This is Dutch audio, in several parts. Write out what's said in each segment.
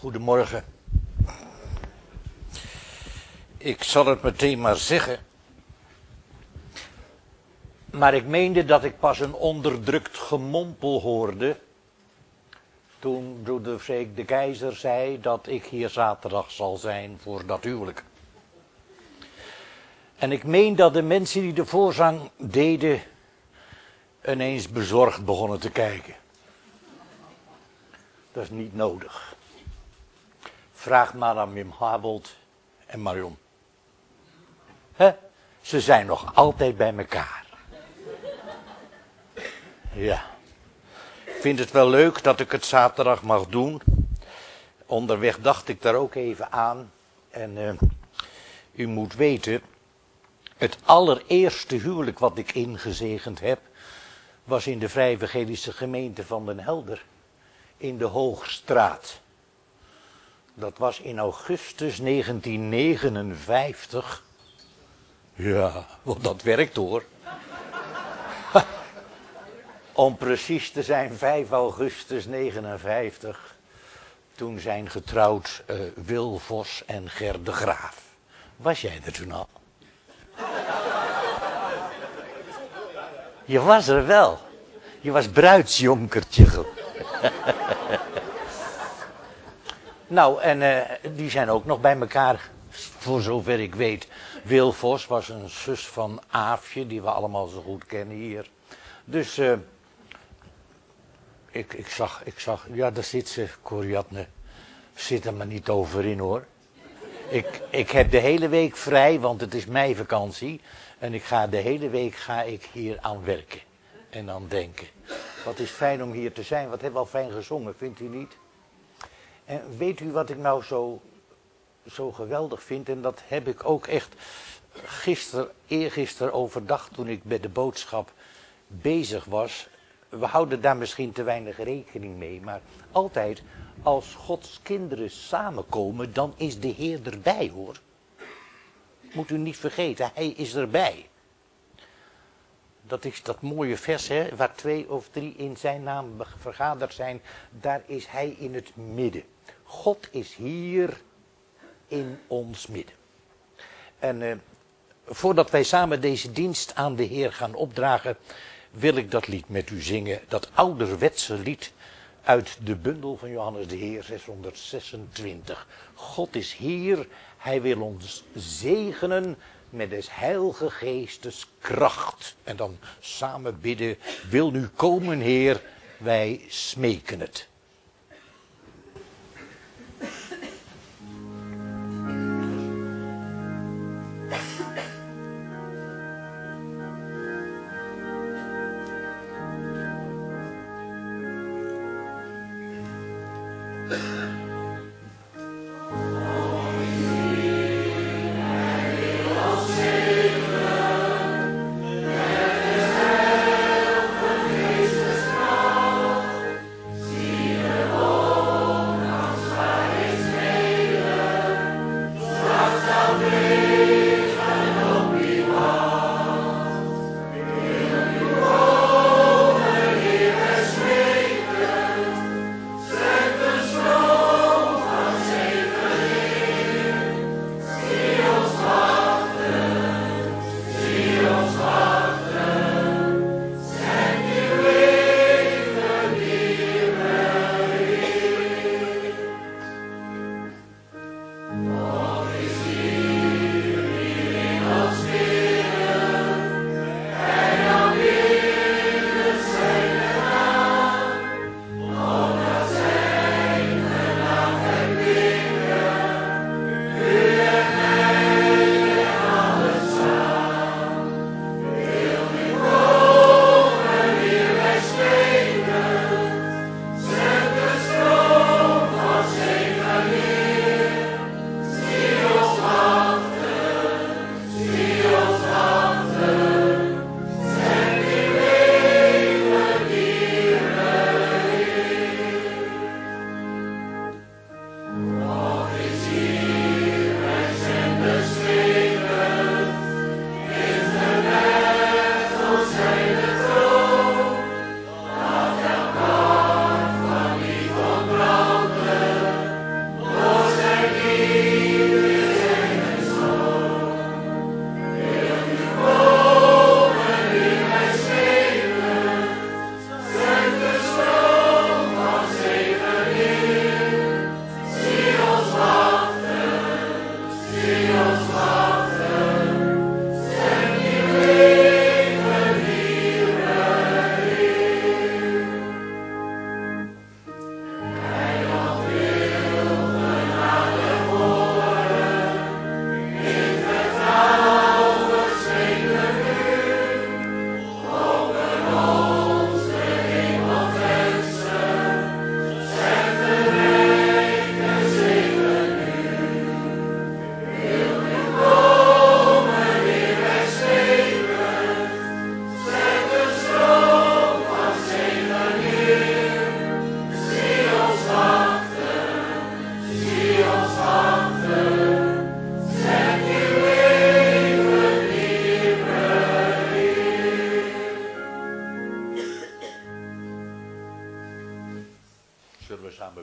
Goedemorgen. Ik zal het meteen maar zeggen. Maar ik meende dat ik pas een onderdrukt gemompel hoorde toen broeder Freek de Keizer zei dat ik hier zaterdag zal zijn voor dat huwelijk. En ik meen dat de mensen die de voorzang deden ineens bezorgd begonnen te kijken. Dat is niet nodig. Vraag maar aan Wim Habold en Marion. Ze zijn nog altijd bij elkaar. Ja. Ik vind het wel leuk dat ik het zaterdag mag doen. Onderweg dacht ik daar ook even aan. En u moet weten, het allereerste huwelijk wat ik ingezegend heb, was in de Vrij Evangelische Gemeente van Den Helder. In de Hoogstraat. Dat was in augustus 1959. Ja, want dat werkt hoor. Om precies te zijn 5 augustus 59. Toen zijn getrouwd Wil Vos en Ger de Graaf. Was jij er toen al? Je was er wel. Je was bruidsjonkertje. Nou, en die zijn ook nog bij elkaar, voor zover ik weet. Wil Vos was een zus van Aafje, die we allemaal zo goed kennen hier. Dus ik zag, ja, daar zit ze, Coriatne. Zit er maar niet over in hoor. Ik heb de hele week vrij, want het is meivakantie. En de hele week ga ik hier aan werken. En aan denken. Wat is fijn om hier te zijn, wat hebben we al fijn gezongen, vindt u niet? En weet u wat ik nou zo geweldig vind? En dat heb ik ook echt eergisteren overdag toen ik bij de boodschap bezig was. We houden daar misschien te weinig rekening mee. Maar altijd als Gods kinderen samenkomen, dan is de Heer erbij hoor. Moet u niet vergeten, Hij is erbij. Dat is dat mooie vers, hè, waar 2 of 3 in zijn naam vergaderd zijn. Daar is Hij in het midden. God is hier in ons midden. En voordat wij samen deze dienst aan de Heer gaan opdragen, wil ik dat lied met u zingen. Dat ouderwetse lied uit de bundel van Johannes de Heer 626. God is hier, Hij wil ons zegenen met des Heilige Geestes kracht. En dan samen bidden, wil nu komen Heer, wij smeken het. Zet de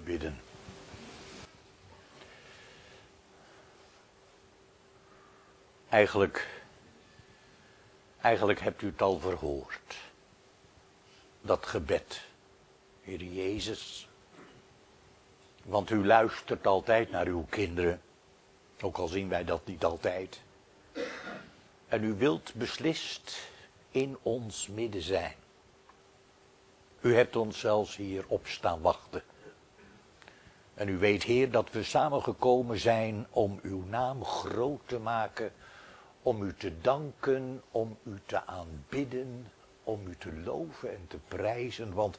bidden. Eigenlijk hebt u het al verhoord. Dat gebed, Heer Jezus. Want u luistert altijd naar uw kinderen. Ook al zien wij dat niet altijd. En u wilt beslist in ons midden zijn. U hebt ons zelfs hier op staan wachten. En u weet, Heer, dat we samengekomen zijn om uw naam groot te maken. Om u te danken, om u te aanbidden, om u te loven en te prijzen. Want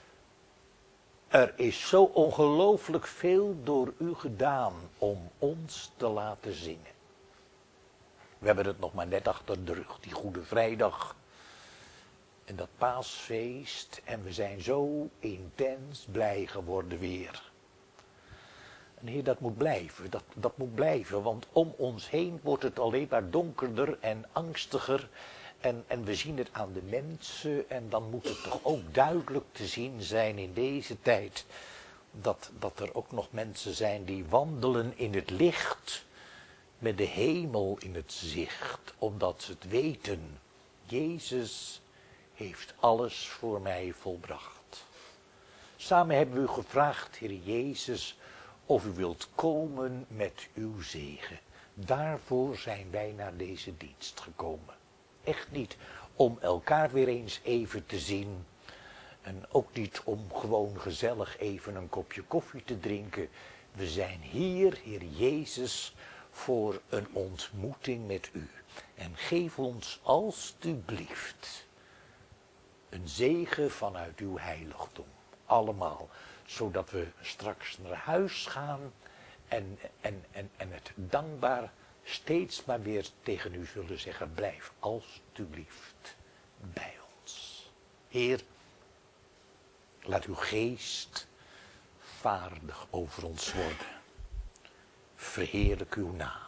er is zo ongelooflijk veel door u gedaan om ons te laten zingen. We hebben het nog maar net achter de rug, die Goede Vrijdag. En dat paasfeest. En we zijn zo intens blij geworden weer. En Heer, dat moet blijven, dat moet blijven. Want om ons heen wordt het alleen maar donkerder en angstiger. En we zien het aan de mensen. En dan moet het toch ook duidelijk te zien zijn in deze tijd. Dat er ook nog mensen zijn die wandelen in het licht. Met de hemel in het zicht. Omdat ze het weten. Jezus heeft alles voor mij volbracht. Samen hebben we u gevraagd, Heer Jezus, of u wilt komen met uw zegen. Daarvoor zijn wij naar deze dienst gekomen. Echt niet om elkaar weer eens even te zien. En ook niet om gewoon gezellig even een kopje koffie te drinken. We zijn hier, Heer Jezus, voor een ontmoeting met u. En geef ons alstublieft een zegen vanuit uw heiligdom. Allemaal. Zodat we straks naar huis gaan en het dankbaar steeds maar weer tegen u zullen zeggen. Blijf alstublieft bij ons. Heer, laat uw geest vaardig over ons worden. Verheerlijk uw naam.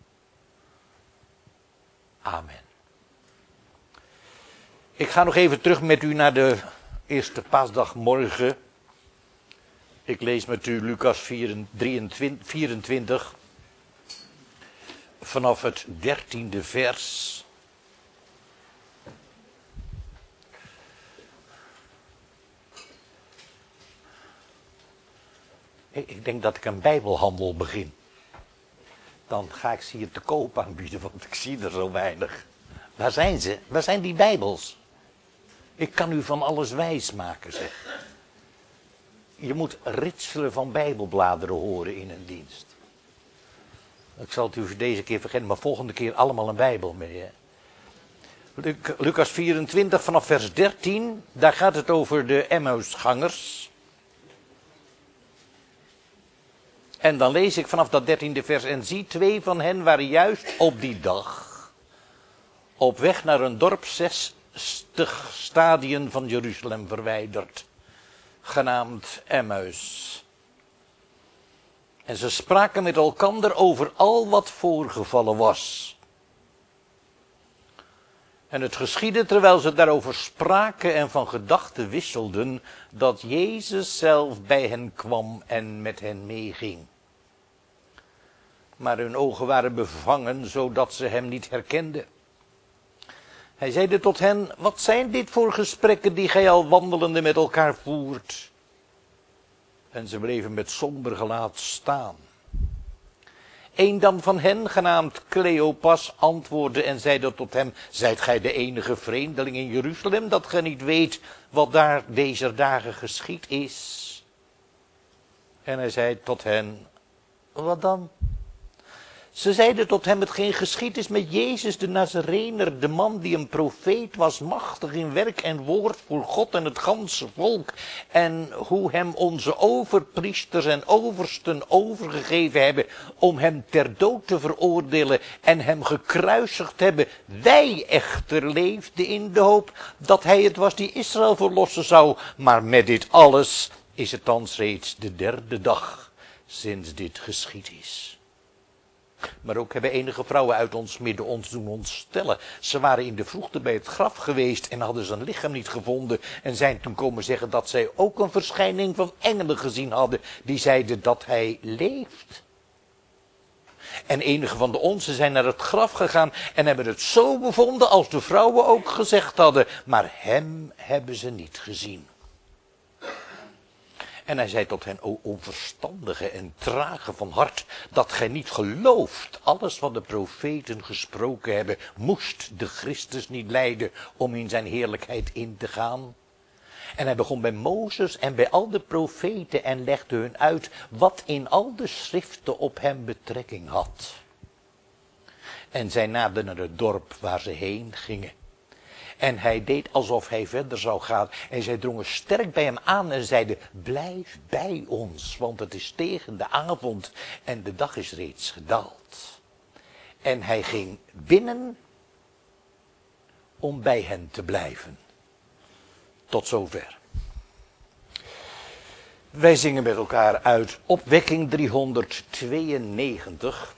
Amen. Ik ga nog even terug met u naar de eerste paasdagmorgen. Ik lees met u Lucas 24 vanaf het 13e vers. Ik denk dat ik een bijbelhandel begin. Dan ga ik ze hier te koop aanbieden, want ik zie er zo weinig. Waar zijn ze? Waar zijn die bijbels? Ik kan u van alles wijs maken, zeg. Je moet ritselen van bijbelbladeren horen in een dienst. Ik zal het u voor deze keer vergeten, maar volgende keer allemaal een bijbel mee. Hè? Lucas 24 vanaf vers 13, daar gaat het over de Emmausgangers. En dan lees ik vanaf dat 13e vers. En zie, 2 van hen waren juist op die dag op weg naar een dorp 60 stadien van Jeruzalem verwijderd, genaamd Emmaus. En ze spraken met elkander over al wat voorgevallen was. En het geschiedde terwijl ze daarover spraken en van gedachten wisselden, dat Jezus zelf bij hen kwam en met hen meeging. Maar hun ogen waren bevangen, zodat ze hem niet herkenden. Hij zeide tot hen, wat zijn dit voor gesprekken die gij al wandelende met elkaar voert? En ze bleven met somber gelaat staan. Een dan van hen, genaamd Cleopas, antwoordde en zeide tot hem, zijt gij de enige vreemdeling in Jeruzalem, dat gij niet weet wat daar deze dagen geschied is? En hij zei tot hen, wat dan? Ze zeiden tot hem, hetgeen geschied is met Jezus de Nazarener, de man die een profeet was, machtig in werk en woord voor God en het ganse volk. En hoe hem onze overpriesters en oversten overgegeven hebben om hem ter dood te veroordelen en hem gekruisigd hebben. Wij echter leefden in de hoop dat hij het was die Israël verlossen zou. Maar met dit alles is het thans reeds de 3e dag sinds dit geschied is. Maar ook hebben enige vrouwen uit ons midden ons doen ontstellen. Ze waren in de vroegte bij het graf geweest en hadden zijn lichaam niet gevonden. En zijn toen komen zeggen dat zij ook een verschijning van engelen gezien hadden. Die zeiden dat hij leeft. En enige van de onze zijn naar het graf gegaan en hebben het zo bevonden als de vrouwen ook gezegd hadden. Maar hem hebben ze niet gezien. En hij zei tot hen, o onverstandige en trage van hart, dat gij niet gelooft. Alles wat de profeten gesproken hebben, moest de Christus niet lijden om in zijn heerlijkheid in te gaan. En hij begon bij Mozes en bij al de profeten en legde hun uit wat in al de schriften op hem betrekking had. En zij naderden naar het dorp waar ze heen gingen. En hij deed alsof hij verder zou gaan. En zij drongen sterk bij hem aan en zeiden, blijf bij ons, want het is tegen de avond en de dag is reeds gedaald. En hij ging binnen om bij hen te blijven. Tot zover. Wij zingen met elkaar uit opwekking 392.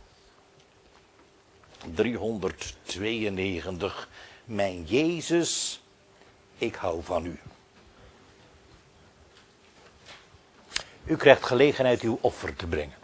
392. Mijn Jezus, ik hou van u. U krijgt gelegenheid uw offer te brengen.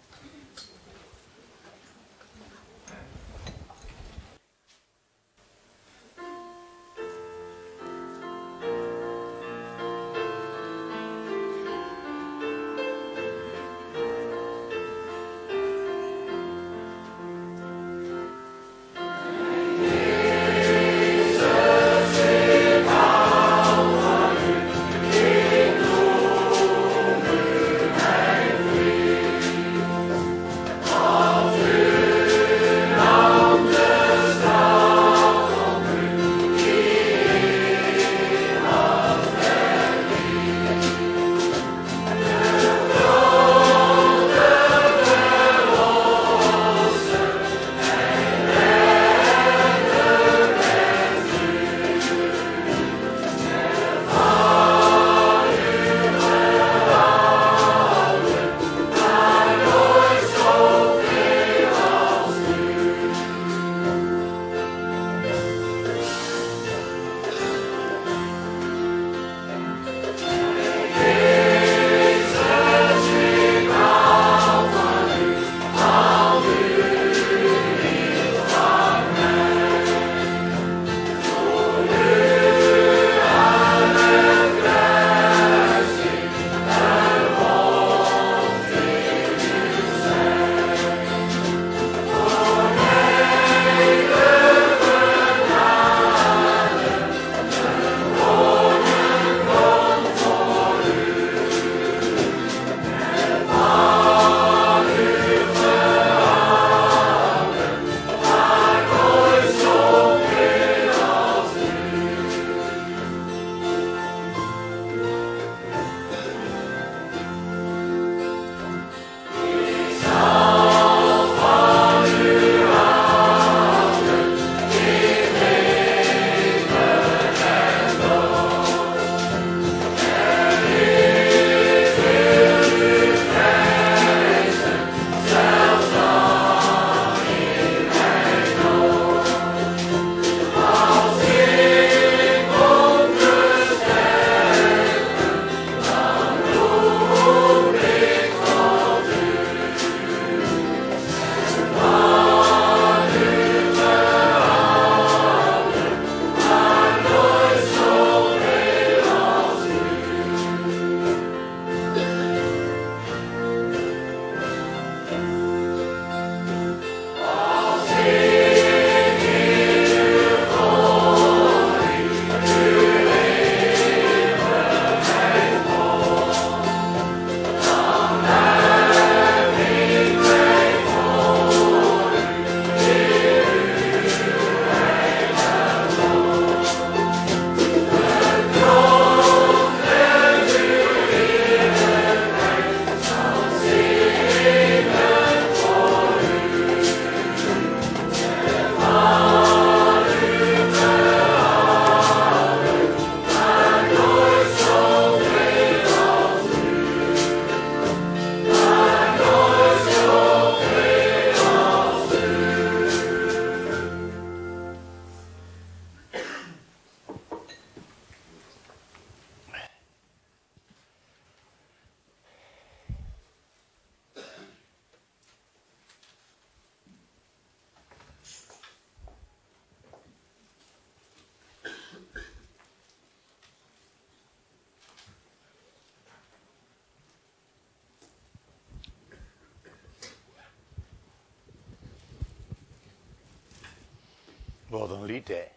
Wat een lied, hè.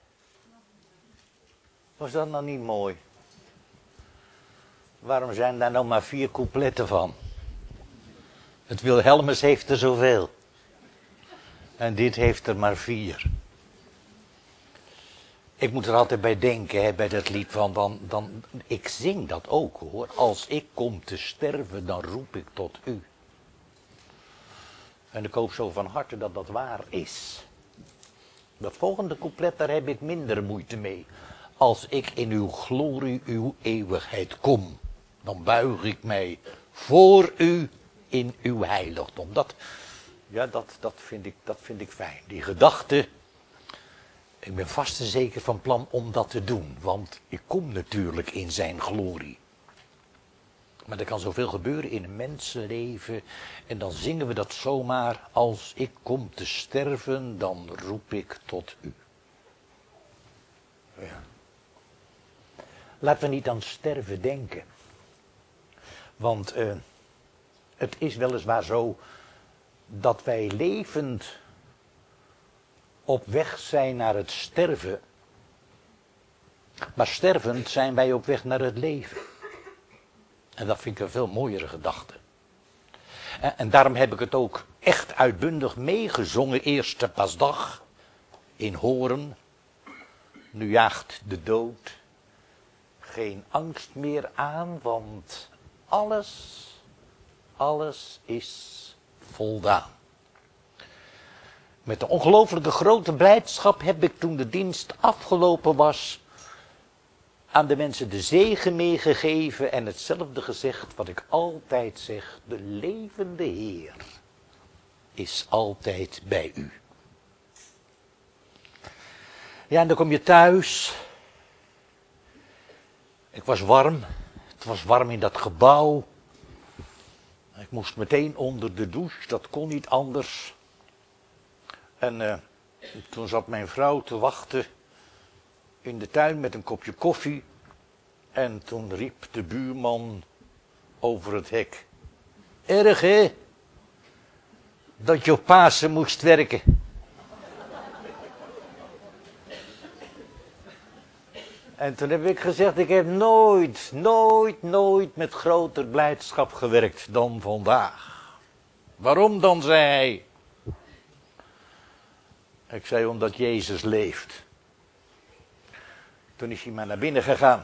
Was dat nou niet mooi? Waarom zijn daar nou maar 4 coupletten van? Het Wilhelmus heeft er zoveel. En dit heeft er maar 4. Ik moet er altijd bij denken, hè, bij dat lied van, ik zing dat ook hoor. Als ik kom te sterven, dan roep ik tot u. En ik hoop zo van harte dat dat waar is. Dat volgende couplet, daar heb ik minder moeite mee. Als ik in uw glorie, uw eeuwigheid kom, dan buig ik mij voor u in uw heiligdom. Dat vind ik fijn. Die gedachte, ik ben vast en zeker van plan om dat te doen. Want ik kom natuurlijk in zijn glorie. Maar er kan zoveel gebeuren in een mensenleven. En dan zingen we dat zomaar. Als ik kom te sterven, dan roep ik tot u. Ja. Laten we niet aan sterven denken. Want het is weliswaar zo dat wij levend op weg zijn naar het sterven. Maar stervend zijn wij op weg naar het leven. En dat vind ik een veel mooiere gedachte. En daarom heb ik het ook echt uitbundig meegezongen. Eerste Paasdag in Horen. Nu jaagt de dood geen angst meer aan, want alles is voldaan. Met een ongelooflijke grote blijdschap heb ik toen de dienst afgelopen was aan de mensen de zegen meegegeven en hetzelfde gezegd wat ik altijd zeg. De levende Heer is altijd bij u. Ja, en dan kom je thuis. Ik was warm. Het was warm in dat gebouw. Ik moest meteen onder de douche, dat kon niet anders. En toen zat mijn vrouw te wachten in de tuin met een kopje koffie. En toen riep de buurman over het hek. Erg hè, dat je op Pasen moest werken. En toen heb ik gezegd, ik heb nooit met groter blijdschap gewerkt dan vandaag. Waarom dan, zei hij. Ik zei, omdat Jezus leeft. Toen is hij maar naar binnen gegaan.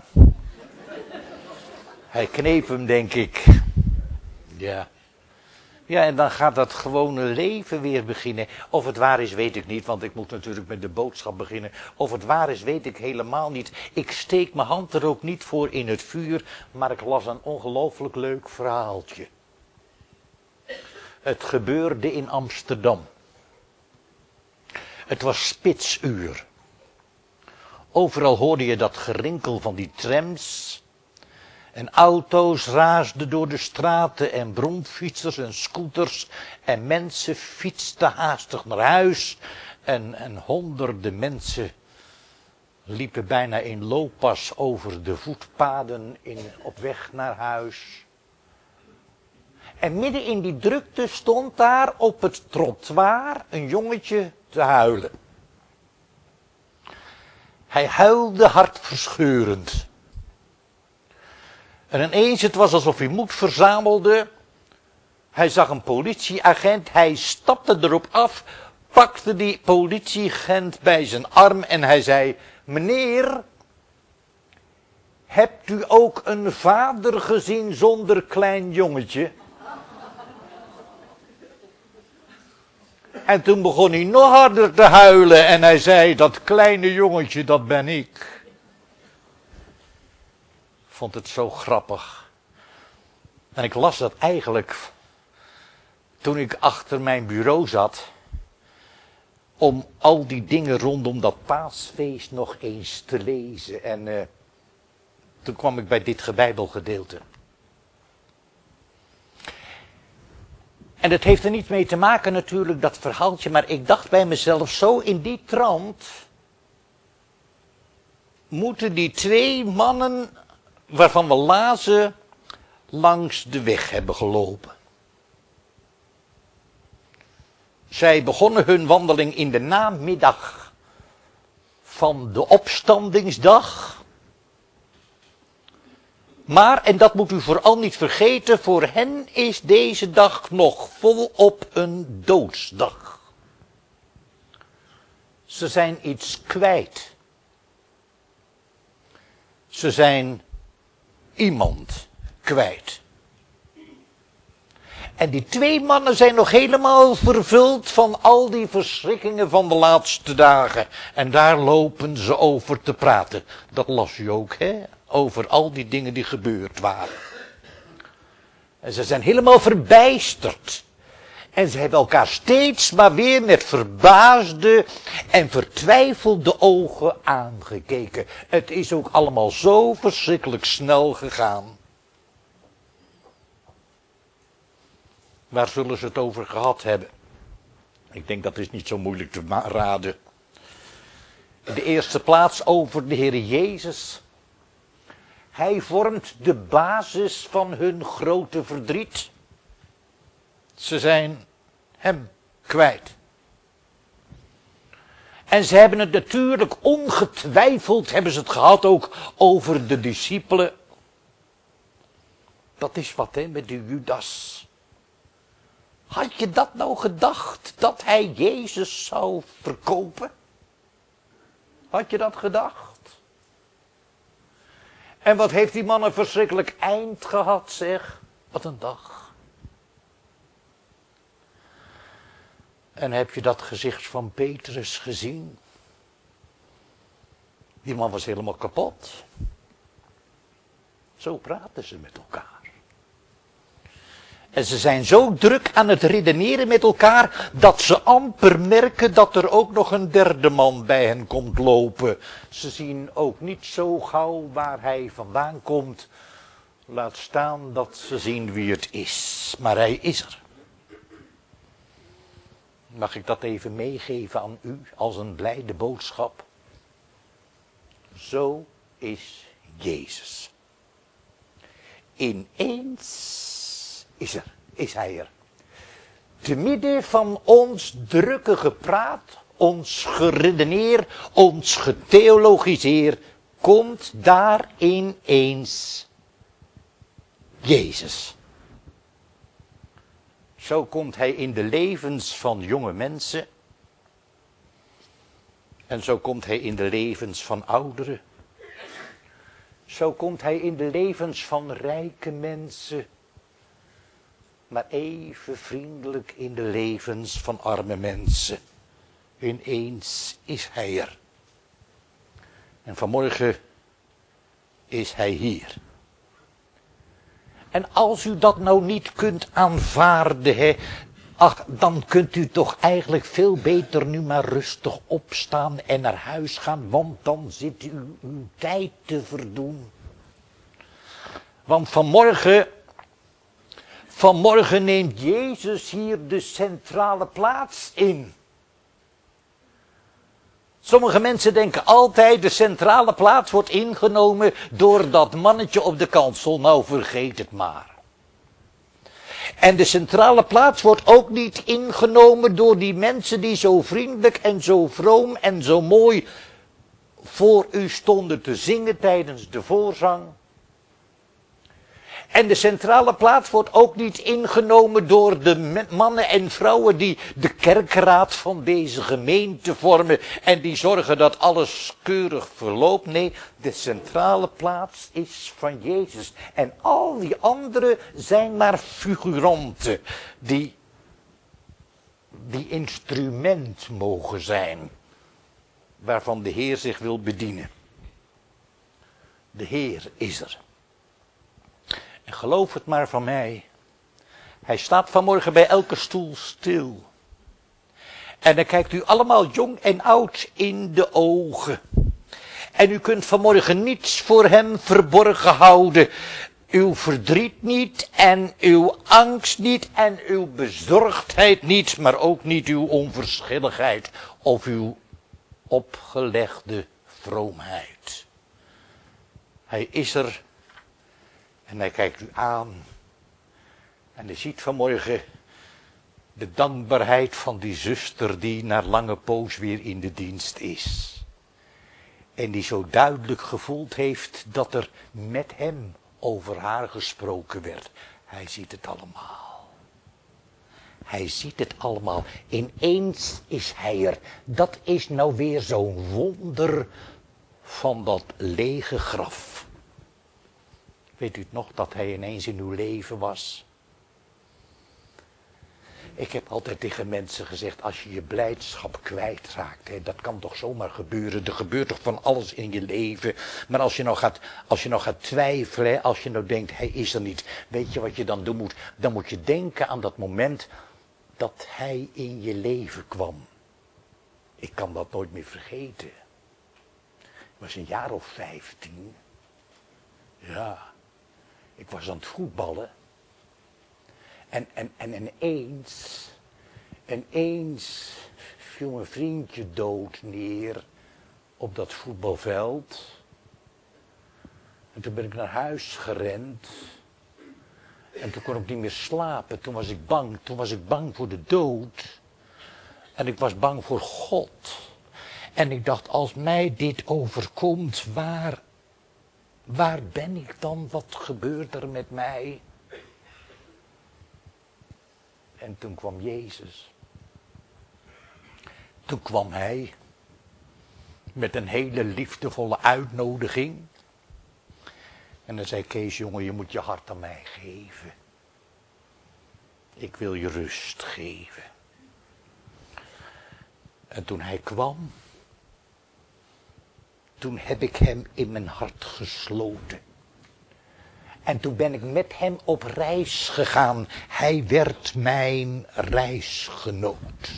Hij kneep hem, denk ik. Ja. Ja, en dan gaat dat gewone leven weer beginnen. Of het waar is, weet ik niet, want ik moet natuurlijk met de boodschap beginnen. Of het waar is, weet ik helemaal niet. Ik steek mijn hand er ook niet voor in het vuur, maar ik las een ongelooflijk leuk verhaaltje. Het gebeurde in Amsterdam. Het was spitsuur. Overal hoorde je dat gerinkel van die trams. En auto's raasden door de straten en bromfietsers en scooters. En mensen fietsten haastig naar huis. En honderden mensen liepen bijna in looppas over de voetpaden op weg naar huis. En midden in die drukte stond daar op het trottoir een jongetje te huilen. Hij huilde hartverscheurend. En ineens, het was alsof hij moed verzamelde. Hij zag een politieagent, hij stapte erop af, pakte die politieagent bij zijn arm en hij zei, meneer, hebt u ook een vader gezien zonder klein jongetje? En toen begon hij nog harder te huilen en hij zei, dat kleine jongetje, dat ben ik. Ik vond het zo grappig. En ik las dat eigenlijk toen ik achter mijn bureau zat, om al die dingen rondom dat paasfeest nog eens te lezen. En toen kwam ik bij dit Bijbelgedeelte. En het heeft er niet mee te maken natuurlijk, dat verhaaltje, maar ik dacht bij mezelf, zo in die trant moeten die 2 mannen, waarvan we lazen, langs de weg hebben gelopen. Zij begonnen hun wandeling in de namiddag van de opstandingsdag. Maar, en dat moet u vooral niet vergeten, voor hen is deze dag nog volop een doodsdag. Ze zijn iets kwijt. Ze zijn iemand kwijt. En die twee mannen zijn nog helemaal vervuld van al die verschrikkingen van de laatste dagen. En daar lopen ze over te praten. Dat las u ook, hè? Over al die dingen die gebeurd waren. En ze zijn helemaal verbijsterd. En ze hebben elkaar steeds maar weer met verbaasde en vertwijfelde ogen aangekeken. Het is ook allemaal zo verschrikkelijk snel gegaan. Waar zullen ze het over gehad hebben? Ik denk dat is niet zo moeilijk te raden. In de eerste plaats over de Heer Jezus. Hij vormt de basis van hun grote verdriet. Ze zijn hem kwijt. En ze hebben het natuurlijk ongetwijfeld, hebben ze het gehad ook over de discipelen. Dat is wat, hè, met die Judas. Had je dat nou gedacht, dat hij Jezus zou verkopen? Had je dat gedacht? En wat heeft die man een verschrikkelijk eind gehad, zeg. Wat een dag. En heb je dat gezicht van Petrus gezien? Die man was helemaal kapot. Zo praten ze met elkaar. En ze zijn zo druk aan het redeneren met elkaar, dat ze amper merken dat er ook nog een derde man bij hen komt lopen. Ze zien ook niet zo gauw waar hij vandaan komt. Laat staan dat ze zien wie het is. Maar hij is er. Mag ik dat even meegeven aan u als een blijde boodschap? Zo is Jezus. Ineens is hij er. Te midden van ons drukke gepraat, ons geredeneer, ons getheologiseer, komt daar ineens Jezus. Zo komt hij in de levens van jonge mensen. En zo komt hij in de levens van ouderen. Zo komt hij in de levens van rijke mensen. Maar even vriendelijk in de levens van arme mensen. Ineens is hij er. En vanmorgen is hij hier. En als u dat nou niet kunt aanvaarden, hè, ach, dan kunt u toch eigenlijk veel beter nu maar rustig opstaan en naar huis gaan, want dan zit u uw tijd te verdoen. Want vanmorgen neemt Jezus hier de centrale plaats in. Sommige mensen denken altijd de centrale plaats wordt ingenomen door dat mannetje op de kansel. Nou, vergeet het maar. En de centrale plaats wordt ook niet ingenomen door die mensen die zo vriendelijk en zo vroom en zo mooi voor u stonden te zingen tijdens de voorzang. En de centrale plaats wordt ook niet ingenomen door de mannen en vrouwen die de kerkraad van deze gemeente vormen en die zorgen dat alles keurig verloopt. Nee, de centrale plaats is van Jezus. En al die anderen zijn maar figuranten die instrument mogen zijn waarvan de Heer zich wil bedienen. De Heer is er. En geloof het maar van mij. Hij staat vanmorgen bij elke stoel stil. En dan kijkt u allemaal jong en oud in de ogen. En u kunt vanmorgen niets voor hem verborgen houden. Uw verdriet niet en uw angst niet en uw bezorgdheid niet. Maar ook niet uw onverschilligheid of uw opgelegde vroomheid. Hij is er. En hij kijkt u aan. En hij ziet vanmorgen de dankbaarheid van die zuster die na lange poos weer in de dienst is. En die zo duidelijk gevoeld heeft dat er met hem over haar gesproken werd. Hij ziet het allemaal. Hij ziet het allemaal. Ineens is hij er. Dat is nou weer zo'n wonder van dat lege graf. Weet u het nog dat hij ineens in uw leven was? Ik heb altijd tegen mensen gezegd, als je je blijdschap kwijtraakt, hè, dat kan toch zomaar gebeuren. Er gebeurt toch van alles in je leven. Maar als je nou gaat twijfelen, hè, als je nou denkt, hij is er niet. Weet je wat je dan doen moet? Dan moet je denken aan dat moment dat hij in je leven kwam. Ik kan dat nooit meer vergeten. Ik was een jaar of 15. Ja, ik was aan het voetballen. En ineens viel mijn vriendje dood neer op dat voetbalveld. En toen ben ik naar huis gerend. En toen kon ik niet meer slapen. Toen was ik bang. Toen was ik bang voor de dood. En ik was bang voor God. En ik dacht, als mij dit overkomt, waar ben ik dan? Wat gebeurt er met mij? En toen kwam Jezus. Toen kwam hij met een hele liefdevolle uitnodiging. En dan zei Kees, jongen, je moet je hart aan mij geven. Ik wil je rust geven. En toen hij kwam, toen heb ik hem in mijn hart gesloten. En toen ben ik met hem op reis gegaan. Hij werd mijn reisgenoot.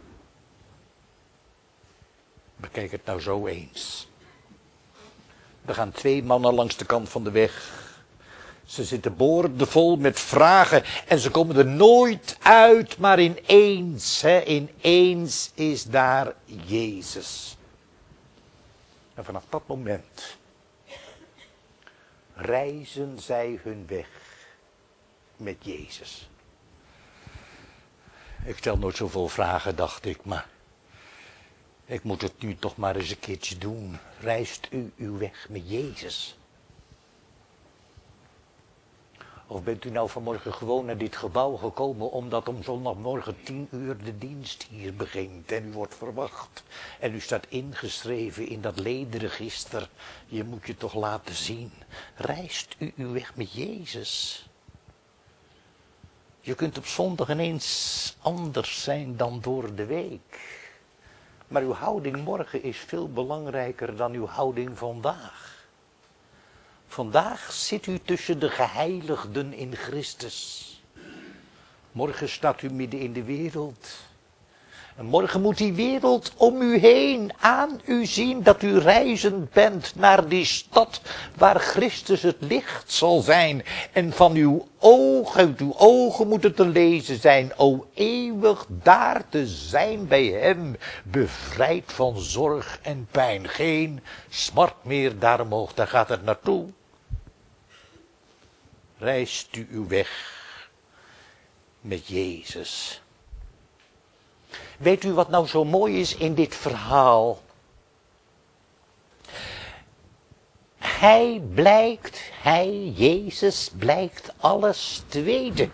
Bekijk het nou zo eens. Er gaan 2 mannen langs de kant van de weg. Ze zitten boordevol met vragen en ze komen er nooit uit, maar ineens is daar Jezus. En vanaf dat moment reizen zij hun weg met Jezus. Ik stel nooit zoveel vragen, dacht ik, maar ik moet het nu toch maar eens een keertje doen. Reist u uw weg met Jezus? Of bent u nou vanmorgen gewoon naar dit gebouw gekomen omdat om zondagmorgen 10 uur de dienst hier begint en u wordt verwacht. En u staat ingeschreven in dat ledenregister. Je moet je toch laten zien. Reist u uw weg met Jezus? Je kunt op zondag ineens anders zijn dan door de week. Maar uw houding morgen is veel belangrijker dan uw houding vandaag. Vandaag zit u tussen de geheiligden in Christus. Morgen staat u midden in de wereld. En morgen moet die wereld om u heen aan u zien dat u reizend bent naar die stad waar Christus het licht zal zijn. En van uw ogen moet het te lezen zijn, o eeuwig daar te zijn bij hem, bevrijd van zorg en pijn. Geen smart meer, daar gaat het naartoe. Reist u uw weg met Jezus. Weet u wat nou zo mooi is in dit verhaal? Jezus blijkt alles te weten.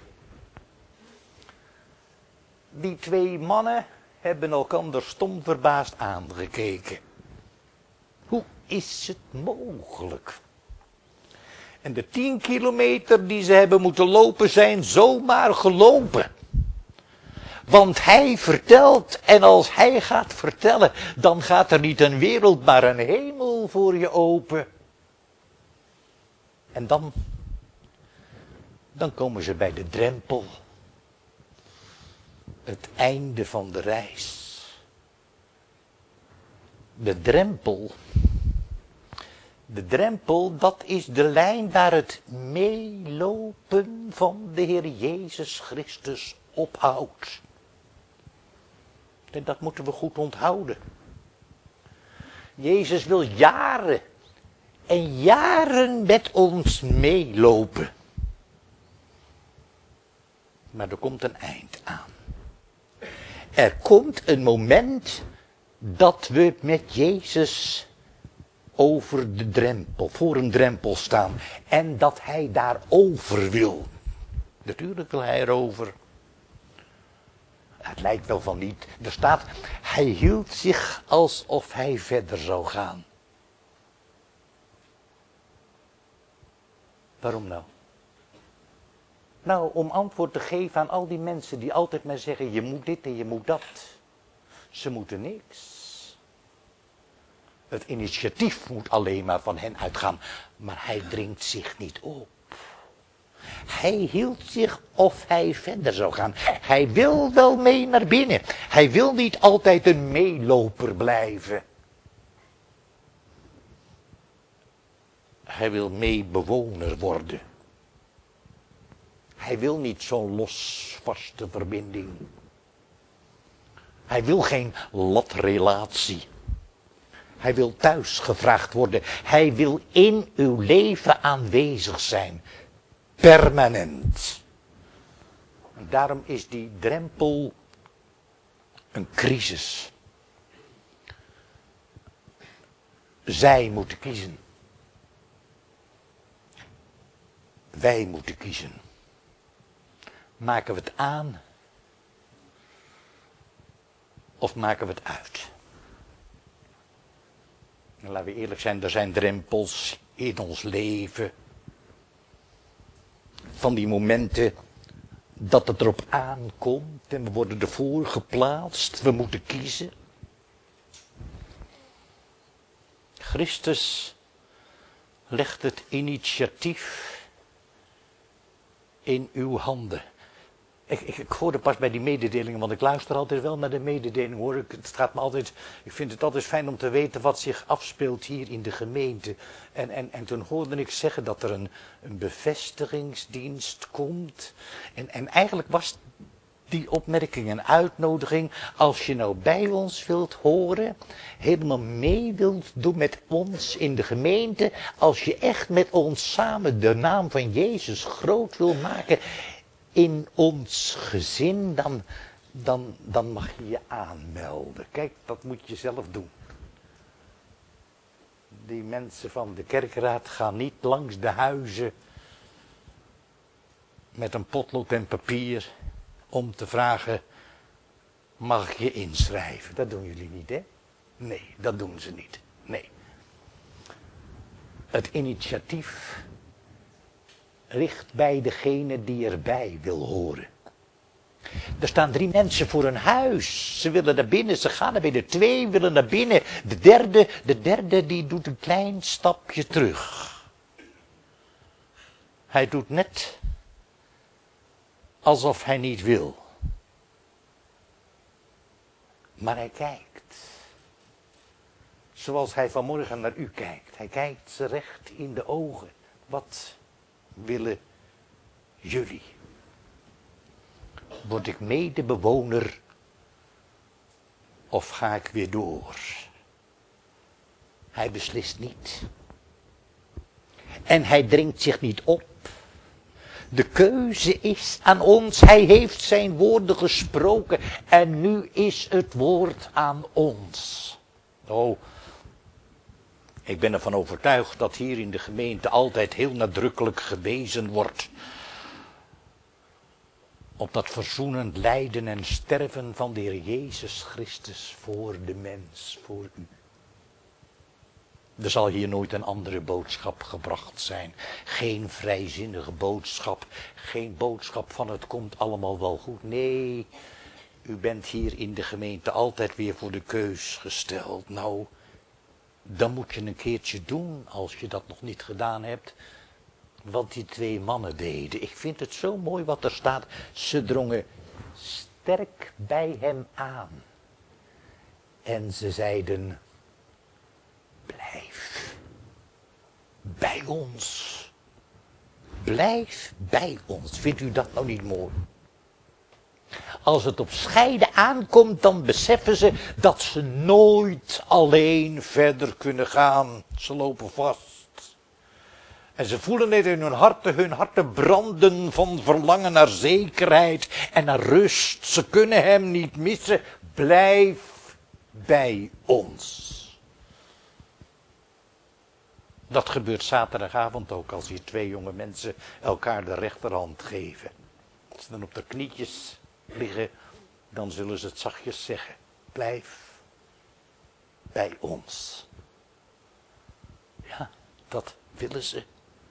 Die 2 mannen hebben elkander stom verbaasd aangekeken. Hoe is het mogelijk? En de 10 kilometer die ze hebben moeten lopen zijn zomaar gelopen. Want hij vertelt en als hij gaat vertellen, dan gaat er niet een wereld maar een hemel voor je open. En dan komen ze bij de drempel. Het einde van de reis. De drempel, dat is de lijn waar het meelopen van de Heer Jezus Christus ophoudt. En dat moeten we goed onthouden. Jezus wil jaren en jaren met ons meelopen. Maar er komt een eind aan. Er komt een moment dat we met Jezus over de drempel, voor een drempel staan. En dat hij daarover wil. Natuurlijk wil hij erover. Het lijkt wel van niet. Er staat, hij hield zich alsof hij verder zou gaan. Waarom nou? Nou, om antwoord te geven aan al die mensen die altijd maar zeggen, je moet dit en je moet dat. Ze moeten niks. Het initiatief moet alleen maar van hen uitgaan. Maar hij dringt zich niet op. Hij hield zich of hij verder zou gaan. Hij wil wel mee naar binnen. Hij wil niet altijd een meeloper blijven. Hij wil meebewoner worden. Hij wil niet zo'n losvaste verbinding. Hij wil geen latrelatie. Hij wil thuis gevraagd worden. Hij wil in uw leven aanwezig zijn. Permanent. En daarom is die drempel een crisis. Zij moeten kiezen. Wij moeten kiezen. Maken we het aan? Of maken we het uit? En laten we eerlijk zijn, er zijn drempels in ons leven. Van die momenten dat het erop aankomt en we worden ervoor geplaatst. We moeten kiezen. Christus legt het initiatief in uw handen. Ik hoorde pas bij die mededelingen, want ik luister altijd wel naar de mededelingen hoor. Ik vind het altijd fijn om te weten wat zich afspeelt hier in de gemeente. En toen hoorde ik zeggen dat er een bevestigingsdienst komt. En eigenlijk was die opmerking een uitnodiging. Als je nou bij ons wilt horen, helemaal mee wilt doen met ons in de gemeente. Als je echt met ons samen de naam van Jezus groot wil maken in ons gezin, dan mag je je aanmelden. Kijk, dat moet je zelf doen. Die mensen van de kerkraad gaan niet langs de huizen met een potlood en papier om te vragen, mag ik je inschrijven? Dat doen jullie niet, hè? Nee, dat doen ze niet. Nee. Het initiatief ligt bij degene die erbij wil horen. Er staan 3 mensen voor een huis. Ze willen naar binnen, ze gaan naar binnen. 2 willen naar binnen. De derde die doet een klein stapje terug. Hij doet net alsof hij niet wil. Maar hij kijkt. Zoals hij vanmorgen naar u kijkt. Hij kijkt ze recht in de ogen. Wat willen jullie? Word ik medebewoner of ga ik weer door? Hij beslist niet. En hij dringt zich niet op. De keuze is aan ons. Hij heeft zijn woorden gesproken. En nu is het woord aan ons. Oh, ik ben ervan overtuigd dat hier in de gemeente altijd heel nadrukkelijk gewezen wordt op dat verzoenend lijden en sterven van de Heer Jezus Christus voor de mens, voor u. Er zal hier nooit een andere boodschap gebracht zijn. Geen vrijzinnige boodschap. Geen boodschap van het komt allemaal wel goed. Nee, u bent hier in de gemeente altijd weer voor de keus gesteld. Nou, dan moet je een keertje doen als je dat nog niet gedaan hebt. Wat die 2 mannen deden. Ik vind het zo mooi wat er staat. Ze drongen sterk bij hem aan. En ze zeiden, blijf bij ons. Blijf bij ons. Vindt u dat nou niet mooi? Als het op scheiden aankomt, dan beseffen ze dat ze nooit alleen verder kunnen gaan. Ze lopen vast. En ze voelen het in hun harten branden van verlangen naar zekerheid en naar rust. Ze kunnen hem niet missen. Blijf bij ons. Dat gebeurt zaterdagavond ook als hier twee jonge mensen elkaar de rechterhand geven. Als ze dan op de knietjes liggen, dan zullen ze het zachtjes zeggen. Blijf bij ons. Ja, dat willen ze.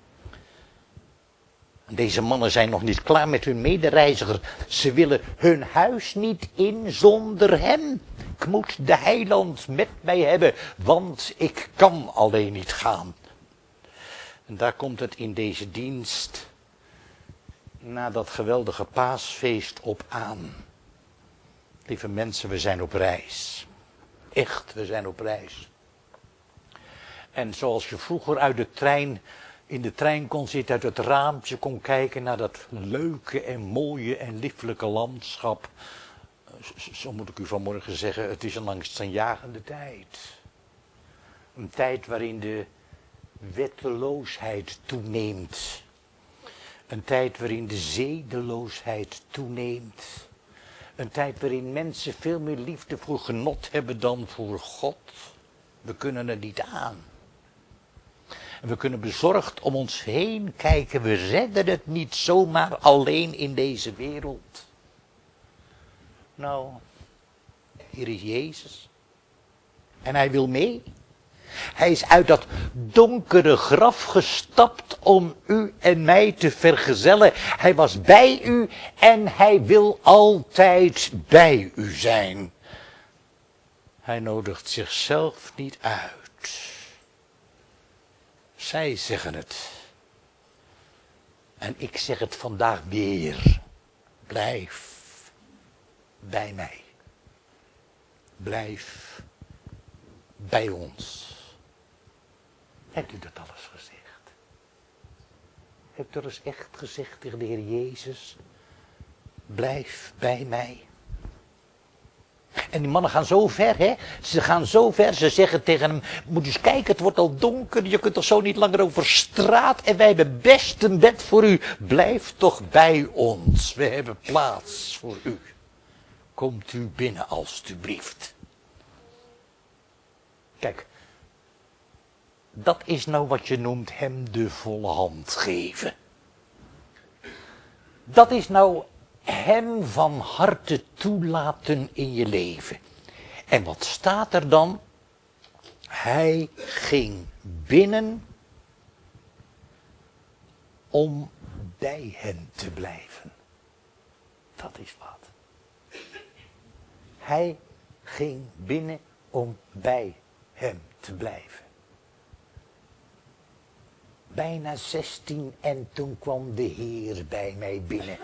Deze mannen zijn nog niet klaar met hun medereiziger. Ze willen hun huis niet in zonder hem. Ik moet de heiland met mij hebben, want ik kan alleen niet gaan. En daar komt het in deze dienst, na dat geweldige paasfeest, op aan. Lieve mensen, we zijn op reis. Echt, we zijn op reis. En zoals je vroeger in de trein kon zitten, uit het raampje kon kijken naar dat leuke en mooie en lieflijke landschap. Zo moet ik u vanmorgen zeggen, het is een angstaanjagende tijd. Een tijd waarin de wetteloosheid toeneemt. Een tijd waarin de zedeloosheid toeneemt. Een tijd waarin mensen veel meer liefde voor genot hebben dan voor God. We kunnen het niet aan. En we kunnen bezorgd om ons heen kijken. We redden het niet zomaar alleen in deze wereld. Nou, hier is Jezus. En hij wil mee. Hij is uit dat donkere graf gestapt om u en mij te vergezellen. Hij was bij u en hij wil altijd bij u zijn. Hij nodigt zichzelf niet uit. Zij zeggen het. En ik zeg het vandaag weer. Blijf bij mij. Blijf bij ons. Hebt u dat alles gezegd? Hebt u er eens echt gezegd tegen de Heer Jezus? Blijf bij mij. En die mannen gaan zo ver, hè? Ze gaan zo ver, ze zeggen tegen hem, moet eens kijken, het wordt al donker, je kunt toch zo niet langer over straat en wij hebben best een bed voor u. Blijf toch bij ons, we hebben plaats voor u. Komt u binnen alstublieft. Kijk, dat is nou wat je noemt hem de volle hand geven. Dat is nou hem van harte toelaten in je leven. En wat staat er dan? Hij ging binnen om bij hen te blijven. Dat is wat. Hij ging binnen om bij hem te blijven. Bijna 16 en toen kwam de Heer bij mij binnen.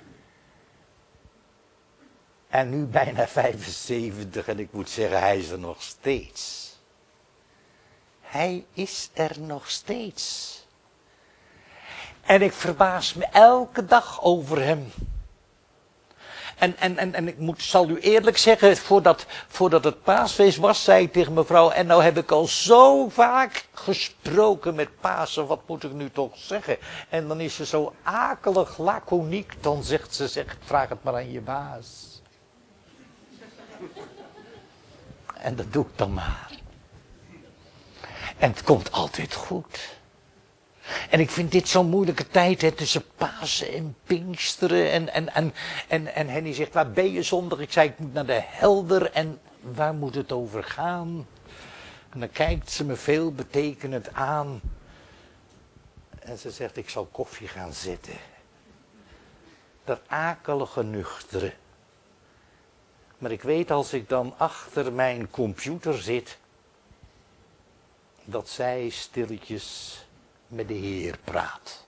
En nu bijna 75 en ik moet zeggen, hij is er nog steeds. Hij is er nog steeds. En ik verbaas me elke dag over hem. En ik zal u eerlijk zeggen, voordat het paasfeest was, zei ik tegen mevrouw, en nou heb ik al zo vaak gesproken met Pasen, wat moet ik nu toch zeggen? En dan is ze zo akelig laconiek, dan zegt ze, vraag het maar aan je baas. En dat doe ik dan maar. En het komt altijd goed. En ik vind dit zo'n moeilijke tijd, hè, tussen Pasen en Pinksteren. En Henny zegt, waar ben je zondag? Ik zei, ik moet naar de Helder. En waar moet het over gaan? En dan kijkt ze me veelbetekenend aan. En ze zegt, ik zal koffie gaan zetten. Dat akelige nuchtere. Maar ik weet als ik dan achter mijn computer zit, dat zij stilletjes met de Heer praat.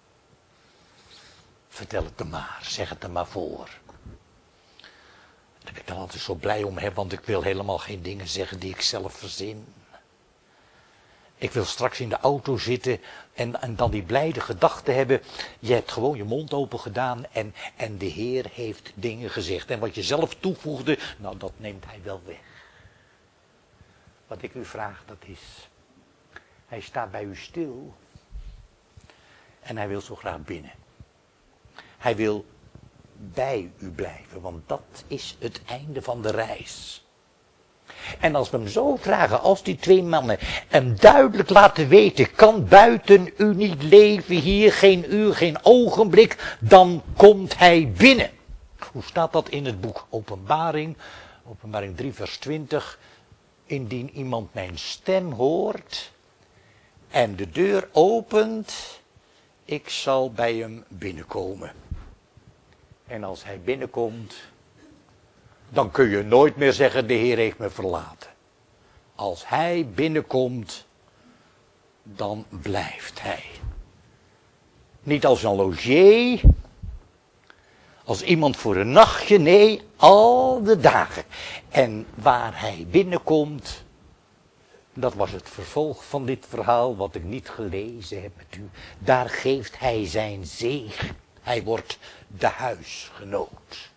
Vertel het hem maar, zeg het hem maar voor. Daar ben ik dan altijd zo blij om, hè, want ik wil helemaal geen dingen zeggen die ik zelf verzin. Ik wil straks in de auto zitten en dan die blijde gedachte hebben. Je hebt gewoon je mond open gedaan en de Heer heeft dingen gezegd. En wat je zelf toevoegde, nou dat neemt hij wel weg. Wat ik u vraag, dat is, hij staat bij u stil. En hij wil zo graag binnen. Hij wil bij u blijven, want dat is het einde van de reis. En als we hem zo vragen, als die twee mannen hem duidelijk laten weten, kan buiten u niet leven, hier geen uur, geen ogenblik, dan komt hij binnen. Hoe staat dat in het boek Openbaring? Openbaring 3 vers 20. Indien iemand mijn stem hoort en de deur opent, ik zal bij hem binnenkomen. En als hij binnenkomt, dan kun je nooit meer zeggen, de Heer heeft me verlaten. Als hij binnenkomt, dan blijft hij. Niet als een logier, als iemand voor een nachtje, nee, al de dagen. En waar hij binnenkomt, dat was het vervolg van dit verhaal, wat ik niet gelezen heb met u. Daar geeft hij zijn zegen. Hij wordt de huisgenoot.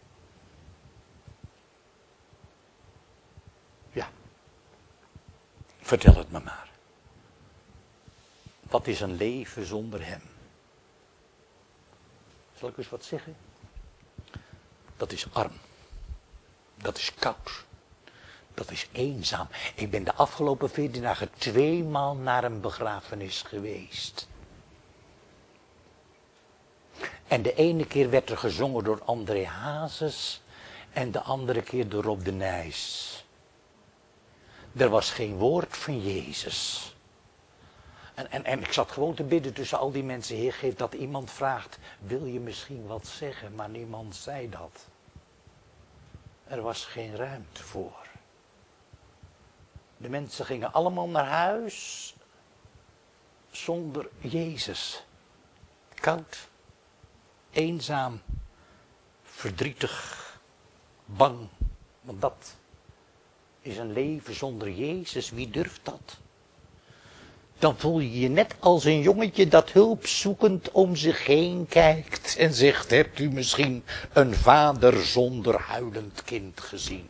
Ja, vertel het me maar. Wat is een leven zonder hem? Zal ik eens wat zeggen? Dat is arm. Dat is koud. Dat is eenzaam. Ik ben de afgelopen 14 dagen 2 maal naar een begrafenis geweest. En de ene keer werd er gezongen door André Hazes en de andere keer door Rob de Nijs. Er was geen woord van Jezus. En ik zat gewoon te bidden tussen al die mensen. Heer, geef dat iemand vraagt, wil je misschien wat zeggen? Maar niemand zei dat. Er was geen ruimte voor. De mensen gingen allemaal naar huis zonder Jezus. Koud, eenzaam, verdrietig, bang. Want dat is een leven zonder Jezus. Wie durft dat? Dan voel je je net als een jongetje dat hulpzoekend om zich heen kijkt en zegt, hebt u misschien een vader zonder huilend kind gezien?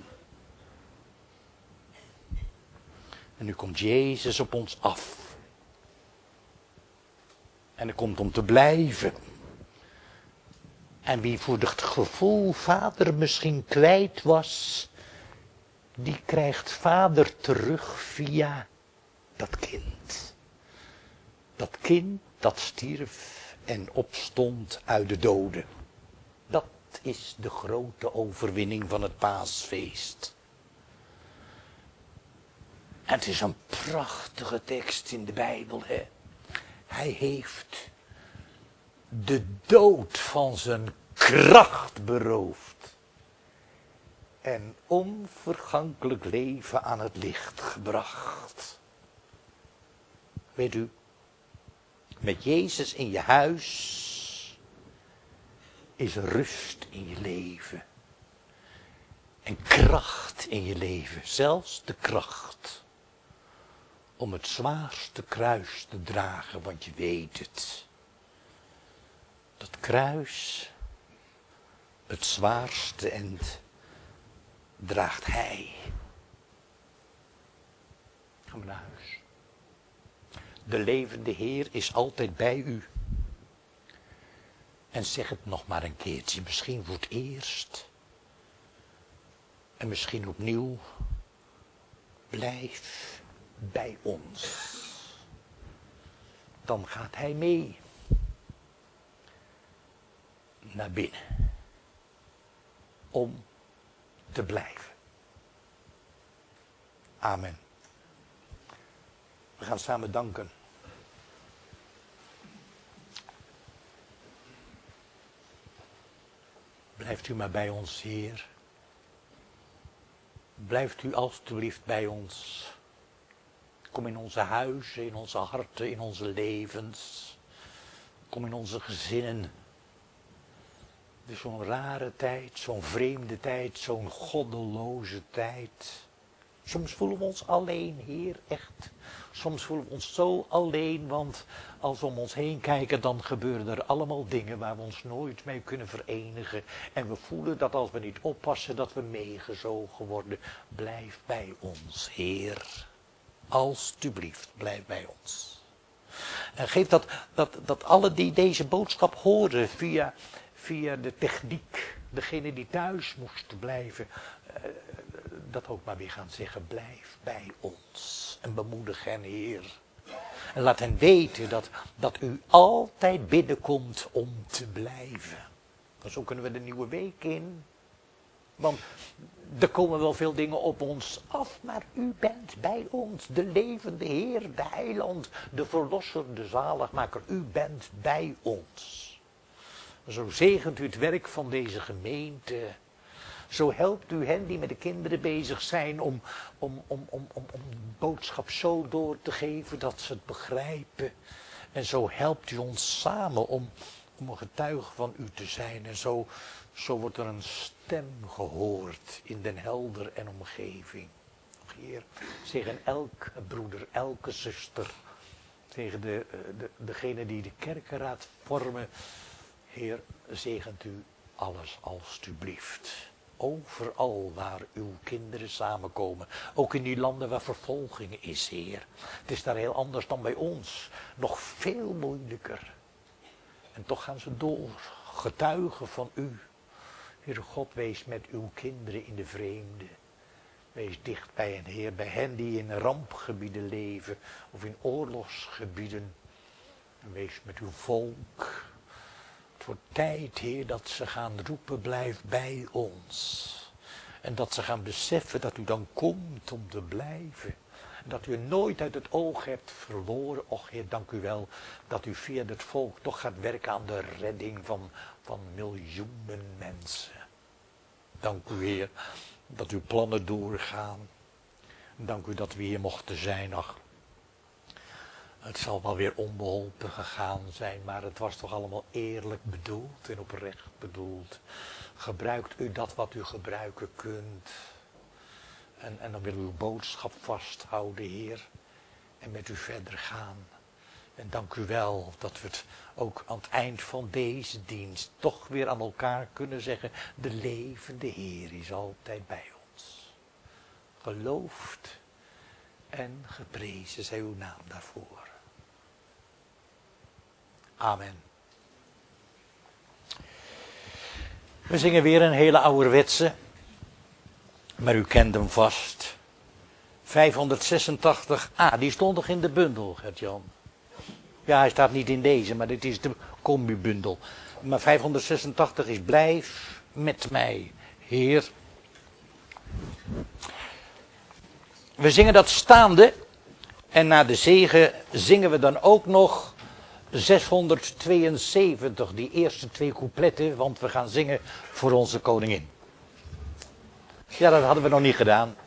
En nu komt Jezus op ons af. En hij komt om te blijven. En wie voor het gevoel vader misschien kwijt was, die krijgt vader terug via dat kind. Dat kind dat stierf en opstond uit de doden. Dat is de grote overwinning van het paasfeest. En het is een prachtige tekst in de Bijbel, hè. Hij heeft de dood van zijn kracht beroofd. En onvergankelijk leven aan het licht gebracht. Weet u, met Jezus in je huis is er rust in je leven. En kracht in je leven, zelfs de kracht om het zwaarste kruis te dragen, want je weet het. Dat kruis, het zwaarste end, draagt hij. Ga maar naar huis. De levende Heer is altijd bij u. En zeg het nog maar een keertje, misschien voor het eerst. En misschien opnieuw. Blijf bij ons. Dan gaat hij mee. Naar binnen. Om te blijven. Amen. We gaan samen danken. Blijft u maar bij ons, Heer. Blijft u alstublieft bij ons. Kom in onze huizen, in onze harten, in onze levens. Kom in onze gezinnen. Het is zo'n rare tijd, zo'n vreemde tijd, zo'n goddeloze tijd. Soms voelen we ons alleen, Heer, echt. Soms voelen we ons zo alleen, want als we om ons heen kijken, dan gebeuren er allemaal dingen waar we ons nooit mee kunnen verenigen. En we voelen dat als we niet oppassen, dat we meegezogen worden. Blijf bij ons, Heer. Alsjeblieft, blijf bij ons. En geef dat alle die deze boodschap horen via de techniek, degene die thuis moesten blijven, dat ook maar weer gaan zeggen. Blijf bij ons. En bemoedig hen, Heer. En laat hen weten dat u altijd binnenkomt om te blijven. En zo kunnen we de nieuwe week in. Want er komen wel veel dingen op ons af, maar u bent bij ons. De levende Heer, de heiland, de verlosser, de zaligmaker. U bent bij ons. Zo zegent u het werk van deze gemeente. Zo helpt u hen die met de kinderen bezig zijn om de boodschap zo door te geven dat ze het begrijpen. En zo helpt u ons samen om een getuige van u te zijn. En zo wordt er een stem gehoord in den Helder en omgeving. Heer, zegen elke broeder, elke zuster. Tegen degene die de kerkenraad vormen. Heer, zegent u alles alstublieft. Overal waar uw kinderen samenkomen. Ook in die landen waar vervolging is, Heer. Het is daar heel anders dan bij ons. Nog veel moeilijker. En toch gaan ze door. Getuigen van u. Heer God, wees met uw kinderen in de vreemde. Wees dicht bij hen, Heer. Bij hen die in rampgebieden leven. Of in oorlogsgebieden. En wees met uw volk. Het wordt tijd, Heer, dat ze gaan roepen, blijf bij ons. En dat ze gaan beseffen dat u dan komt om te blijven. En dat u nooit uit het oog hebt verloren. Och, Heer, dank u wel dat u via het volk toch gaat werken aan de redding van miljoenen mensen. Dank u, Heer, dat uw plannen doorgaan. Dank u dat we hier mochten zijn. Ach, het zal wel weer onbeholpen gegaan zijn, maar het was toch allemaal eerlijk bedoeld en oprecht bedoeld. Gebruikt u dat wat u gebruiken kunt. En dan willen we uw boodschap vasthouden, Heer. En met u verder gaan. En dank u wel dat we het ook aan het eind van deze dienst toch weer aan elkaar kunnen zeggen. De levende Heer is altijd bij ons. Geloofd en geprezen zij uw naam daarvoor. Amen. We zingen weer een hele ouderwetse, maar u kent hem vast. 586a, die stond nog in de bundel, Gert-Jan. Ja, hij staat niet in deze, maar dit is de combi-bundel. Maar 586 is blijf met mij, Heer. We zingen dat staande en na de zegen zingen we dan ook nog 672, die eerste 2 coupletten, want we gaan zingen voor onze koningin. Ja, dat hadden we nog niet gedaan.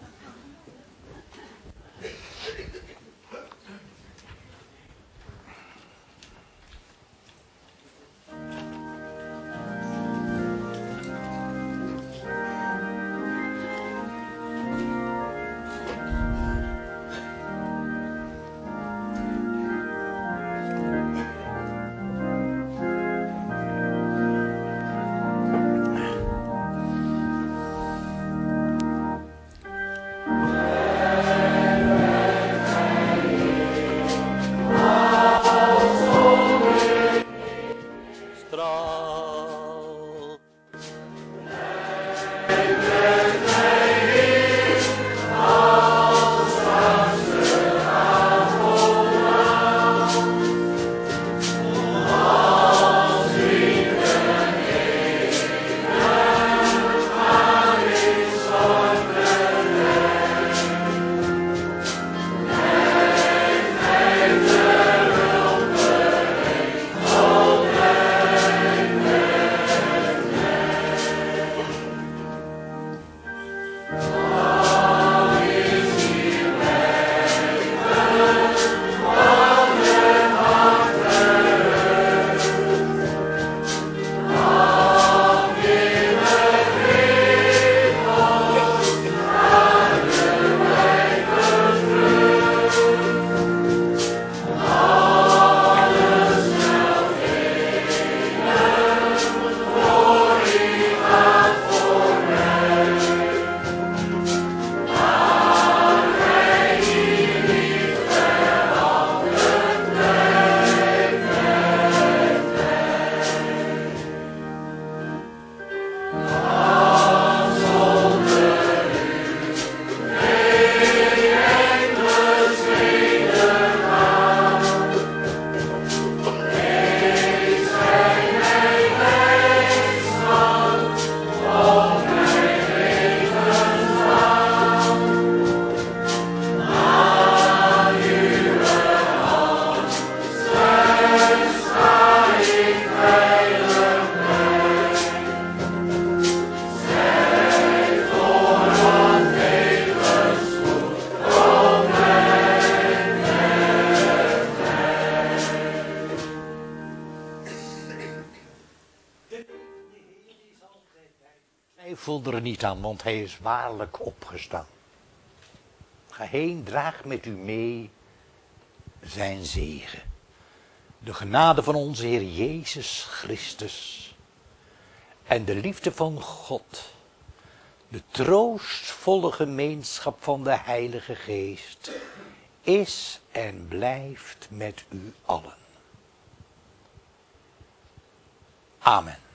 twijfel er niet aan, want hij is waarlijk opgestaan. Ga heen, draag met u mee zijn zegen. De genade van onze Heer Jezus Christus en de liefde van God, de troostvolle gemeenschap van de Heilige Geest, is en blijft met u allen. Amen.